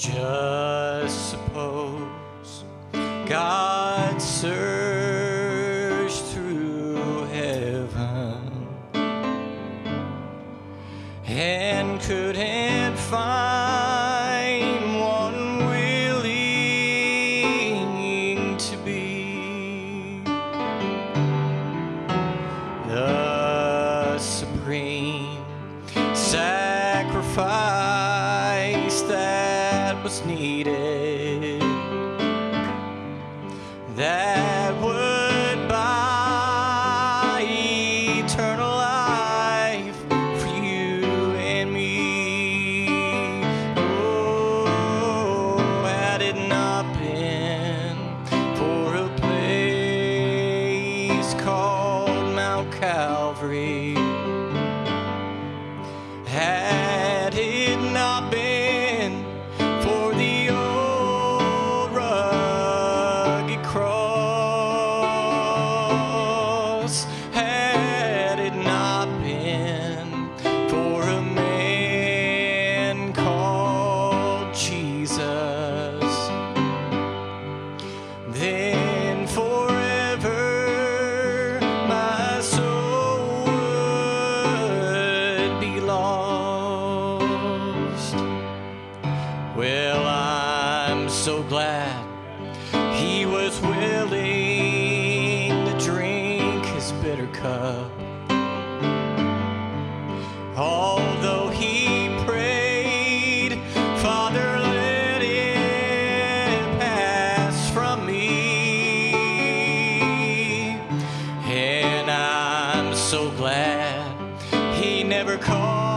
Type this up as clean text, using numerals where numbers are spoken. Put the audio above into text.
Just suppose God searched through heaven and couldn't find one willing to be the supreme sacrifice that was needed, that would buy eternal life for you and me. Oh, had it not been for a place called Mount Calvary, had it not been for the old rugged cross, had it not been for a man called Jesus, then forever my soul would be lost. Well, I'm so glad he was willing to drink his bitter cup, although he prayed, Father, let it pass from me. And I'm so glad he never called